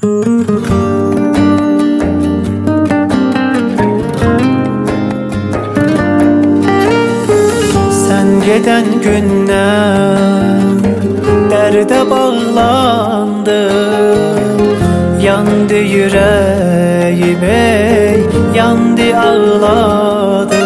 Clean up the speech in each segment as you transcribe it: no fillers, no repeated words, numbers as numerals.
Sen geden günden derde bağlandım. Yandı yüreğim ey, yandı ağladım.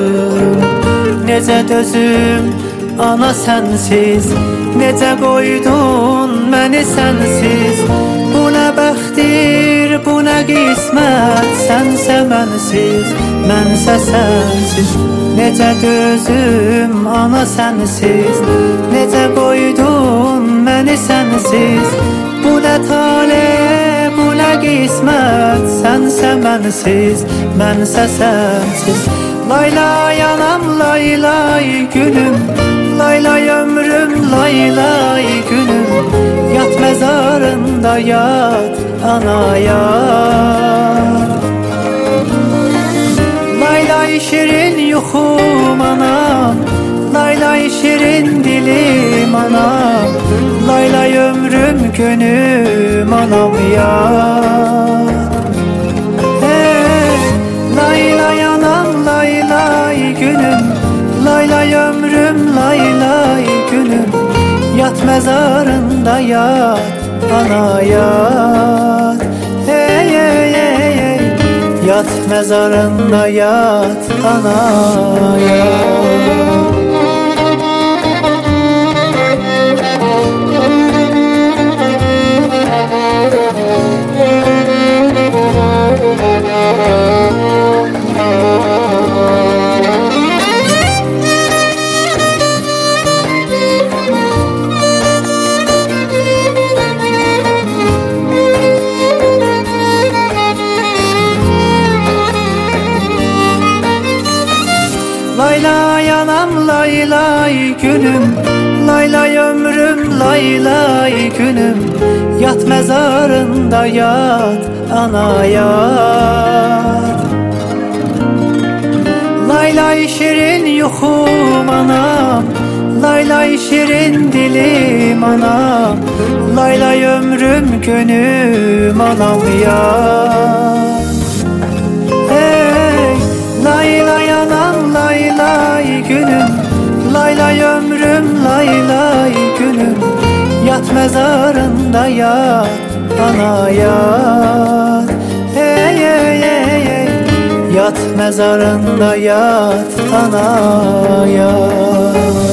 Necə dözüm ana sensiz, necə qoydun məni sensiz. Bu nə bəxtdir, bu nə qismət, sənsə mənsiz, mənsə sənsiz. Necə dözüm ana sensiz, necə qoydun məni sensiz. Bu nə tale, bu nə qismət, sənsə mənsiz, mənsə sənsiz. Laylay anam, laylay günüm, laylay ömrüm, laylay günüm. Yat mezarında yat ana yat. Laylay şirin yuxum anam, laylay şirin dilim anam. Laylay ömrüm günüm anam yat. Laylay anam, laylay günüm, laylay ömrüm, laylay günüm. Yat mezarında yat ana yat. Hey hey hey hey. Yat mezarında yat ana yat. Laylay anam, laylay günüm, laylay ömrüm, laylay günüm. Yat mezarında yat ana yat. Laylay şirin yuxum anam, laylay şirin dilim anam. Laylay ömrüm günüm anam yat. Hey, laylay anam, laylay günüm, laylay ömrüm, laylay günüm. Yat mezarında yat ana yat. Hey hey hey hey. Yat mezarında yat ana yat.